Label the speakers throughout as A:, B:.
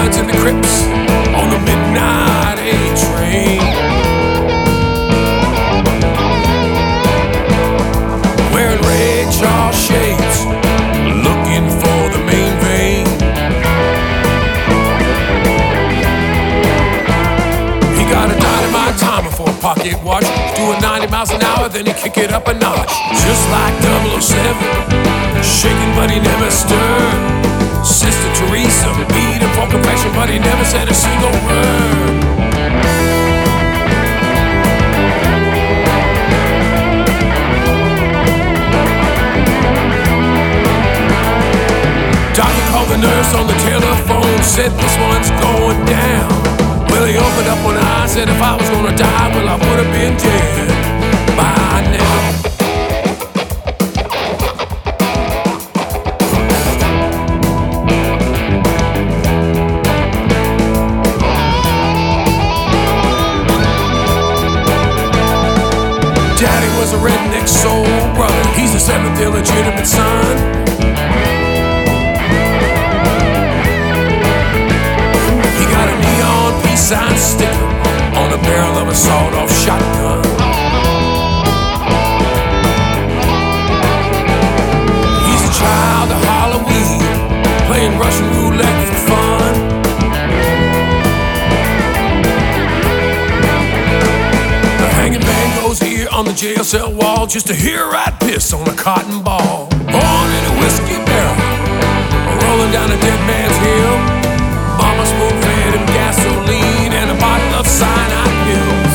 A: Bloods and the Crips on the midnight A train. Wearing red Charles shades, looking for the main vein. He got a dynamite timer for a pocket watch, doing 90 miles an hour, then he kick it up a notch. Just like 007, shaking but he never stirred. Sister Teresa, beat him for confession, but he never said a single word. Doctor called the nurse on the telephone, said this one's going down. Well, he opened up one eye, said if I was gonna die, well, I would have been dead by now. Daddy was a redneck soul brother, he's the seventh illegitimate son. He got a neon peace sign sticker on the barrel of a sawed-off shotgun. He's a child of Halloween, playing Russian roulette for fun. The hanging man goes here on the jail cell wall just to hear a rat piss on a cotton ball. Born in a whiskey barrel, rolling down a dead man's hill. Mama spoon-fed him gasoline and a bottle of cyanide pills.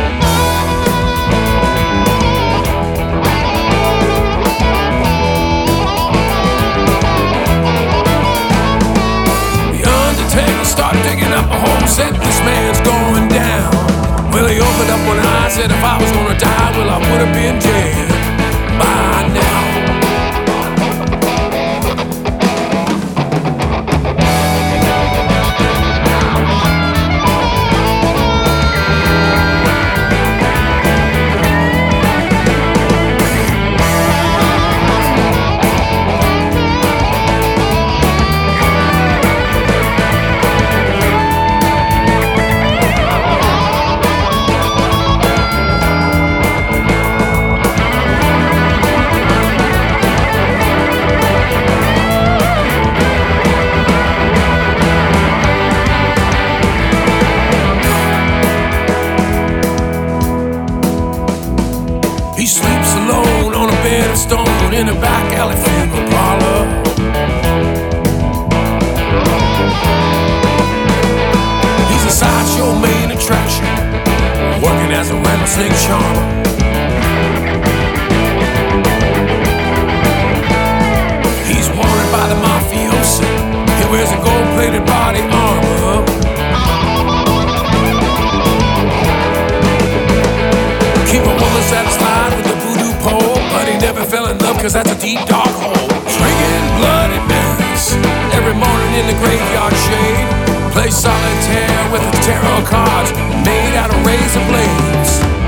A: The undertaker started digging up a hole, said this man's going down. Well, he opened up one eye, said if I was gonna die, well, I would have been dead by now. He sleeps alone on a bed of stone in a back alley funeral parlor. He's a sideshow main attraction, working as a rattlesnake charmer. He's wanted by the mafiosi. He wears a gold-plated body armor. Keep a woman satisfied with the voodoo pole, but he never fell in love cause that's a deep dark hole. Drinking Bloody Marys every morning in the graveyard shade. Play solitaire with the tarot cards made out of razor blades.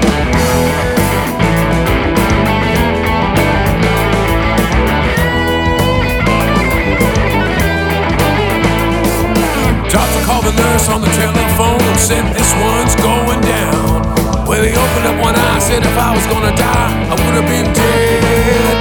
A: Doctor called the nurse on the telephone, said this one's going down. Well, he opened up one eye, said if I was gonna die, I would have been dead